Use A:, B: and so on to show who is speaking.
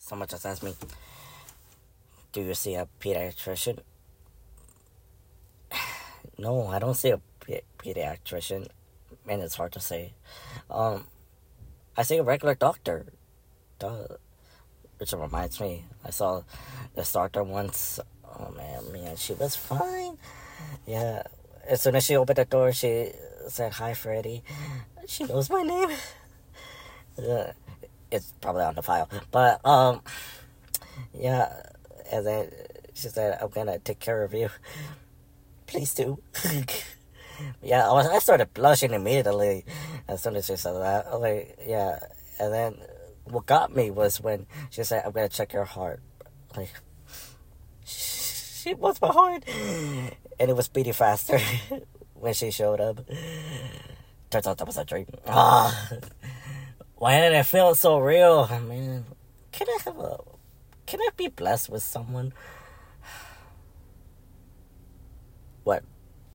A: Someone just asked me, "Do you see a pediatrician?" No, I don't see a pediatrician, and it's hard to say. Um, I see a regular doctor. Duh. Which reminds me, I saw this doctor once. Oh man, she was fine. Yeah. As soon as she opened the door, she said, "Hi, Freddy." She knows my name. Uh, it's probably on the file, but yeah. And then she said, "I'm gonna take care of you. Please do." Yeah, I started blushing immediately as soon as she said that. Like, yeah, and then what got me was when she said, "I'm gonna check your heart." Like, she was my heart, and it was beating faster when she showed up. Turns out that was a dream. Ah, why did it feel so real? Man, can I have a? Can I be blessed with someone? What?